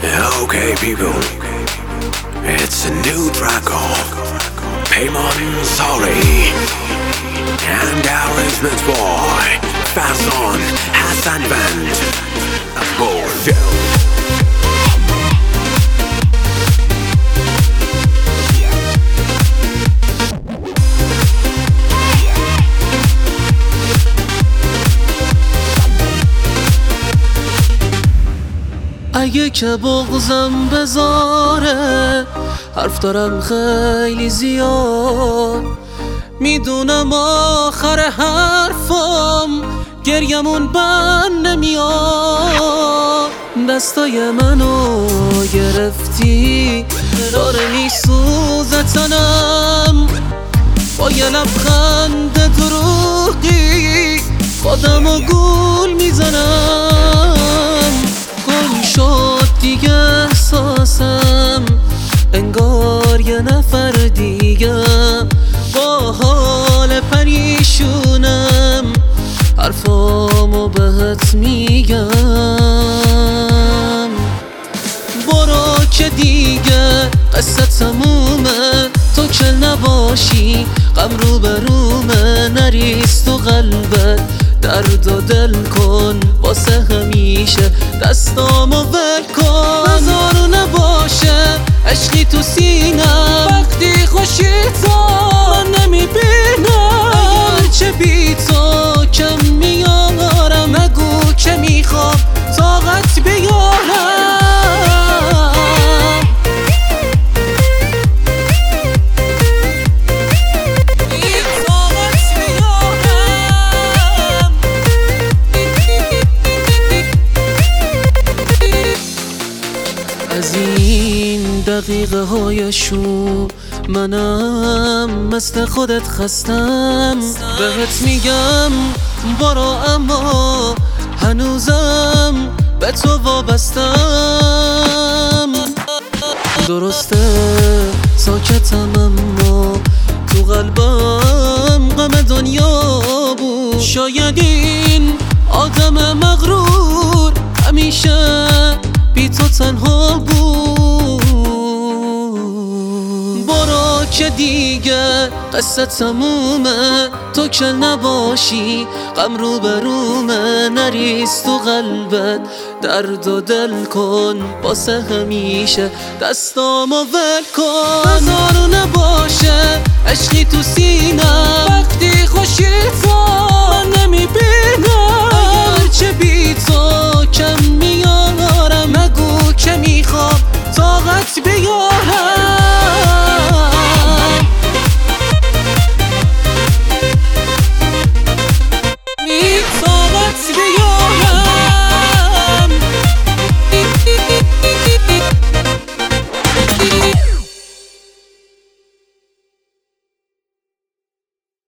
Okay people, it's a new track of Paymon Sorry and arrangement boy Fason Hassan Band Bullshit. اگه که بغضم بذاره حرف دارم خیلی زیاد، میدونم آخر حرفم گریمون بند نمیاد. دستای منو گرفتی داره میسوزه تنم، با یه لبخند دروغی خودمو گول میزنم. گم شد دیگه احساسم، انگار یه نفر دیگه با حال پریشونم حرفامو بهت میگم. برو که دیگه قصه تمومه، تو که نباشی غم رو برومه. نریز تو قلبت درد و دل کن واسه همیشه، دستامو ول کن. بذارو نباشه عشقی تو سینم، وقتی خوشی تو من نمیبینم. اگرچه بی تو کم میارم، نگو که میخوام طاقت بیارم. از این دقیقه های شوم منم مثل خودت خستم. بهت میگم برو اما هنوزم به تو وابستم. درسته ساکتم اما تو قلبم غم دنیا بود. شاید این آدم مغرور همیشه بی تو تنها بود. برو که دیگه قصه تمومه، تو که نباشی غم رو برومه. نریز تو قلبت درد و دل کن واسه همیشه، دستامو ول کن. بذارو نباشه عشقی تو سینم، وقتی خوشی تو من نمیبینم. اگرچه بی تو کم میارم، نگو که میخوام طاقت بیارم.